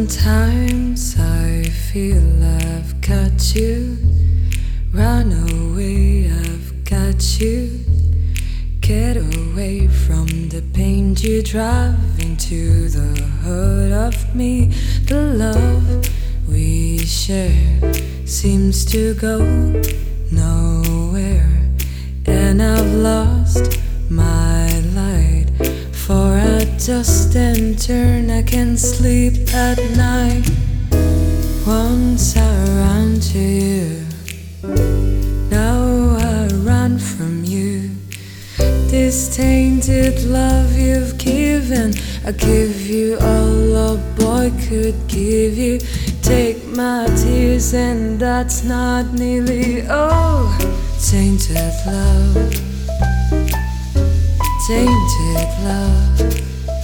Sometimes I feel I've got you. Run away, I've got you. Get away from the pain you drive into the heart of me. The love we share seems to go nowhere, and I've lost my light. For a dust and turn, I can't sleep at night. Once I ran to you, now I run from you. This tainted love you've given, I give you all a boy could give you. Take my tears and that's not nearly all. Tainted love, tainted love.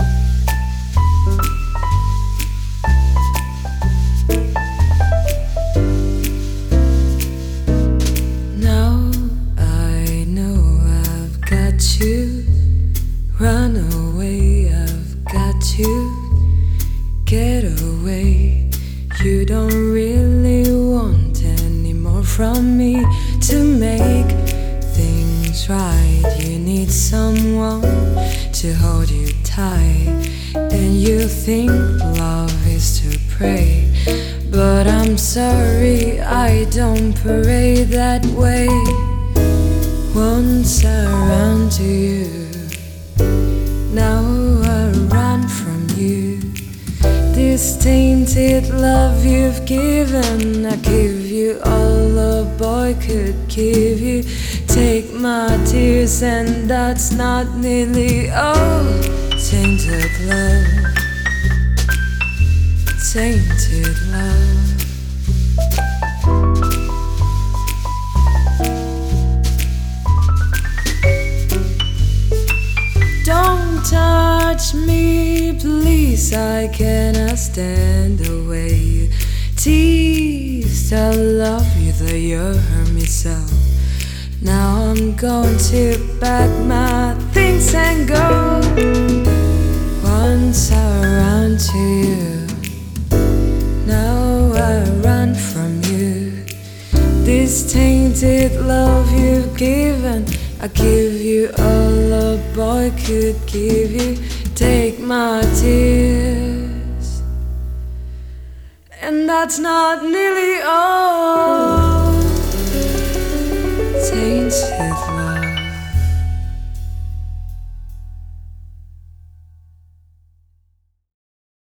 Now I know I've got you. Run away, I've got you. Get away. You don't really want any more from me. To make things right, you need someone to hold you tight. And you think love is to pray, but I'm sorry, I don't pray that way. Once I ran to you, now I run from you. This tainted love you've given, I give you all a boy could give you. Take my tears and that's not nearly all. Tainted love, tainted love. Don't touch me, please, I cannot stand the way you tease. I love you, though you hurt me so. Now I'm going to pack my things and go. Once I ran to you, now I run from you. This tainted love you've given, I give you all a boy could give you. Take my tears, and that's not nearly all. Tainted love.